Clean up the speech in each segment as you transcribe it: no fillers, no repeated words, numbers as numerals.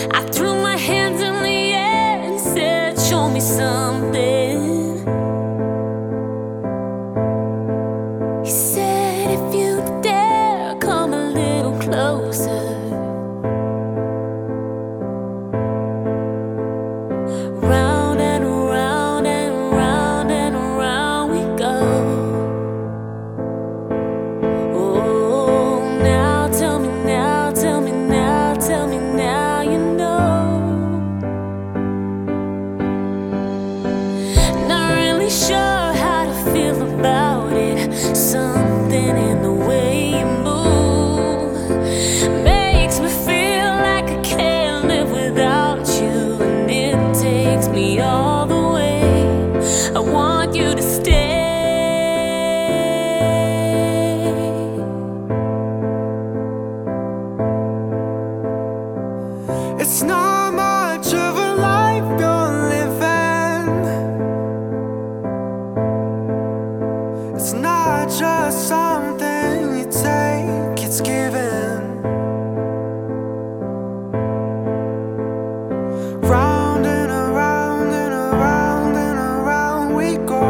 I threw my hands in the air and said, show me something. He said, if you dare, come a little closer. Round and round and round and round we go. Oh, now tell me now, tell me now, tell me now you know. Not really sure how to feel about it. Something in the way you move makes me feel like I can't live without you, and it takes me all the way. I want you to stay. It's not much of a life you're living. It's not just something you take, it's given. Round and around and around and around we go.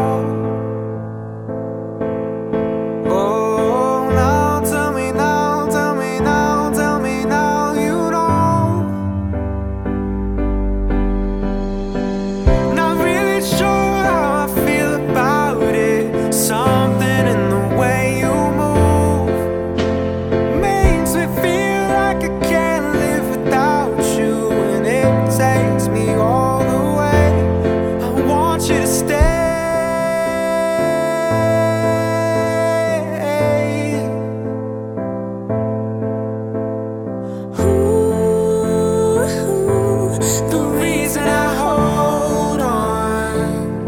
Oh, now tell me now, tell me now, tell me now you know. Not really sure how I feel about it. Something in the way you move makes me feel like I can't live without you, and it takes me all the way. I want you to stay. Ooh, the reason I hold on.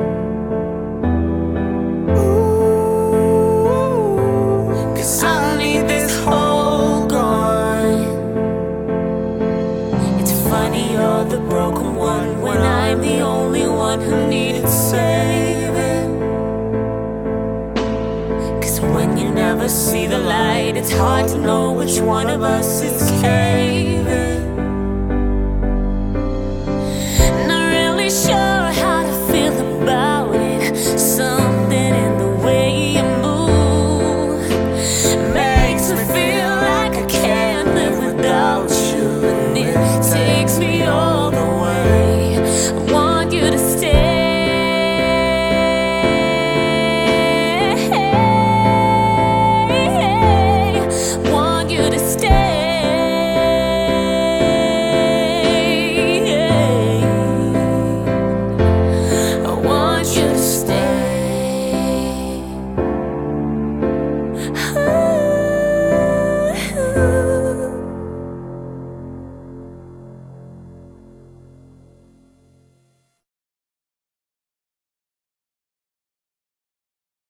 Ooh, 'Cause I need this hole gone. It's funny you're the broken one when I'm the only one who needed saving. 'Cause when you never see the light, it's hard to know which one of us is caring.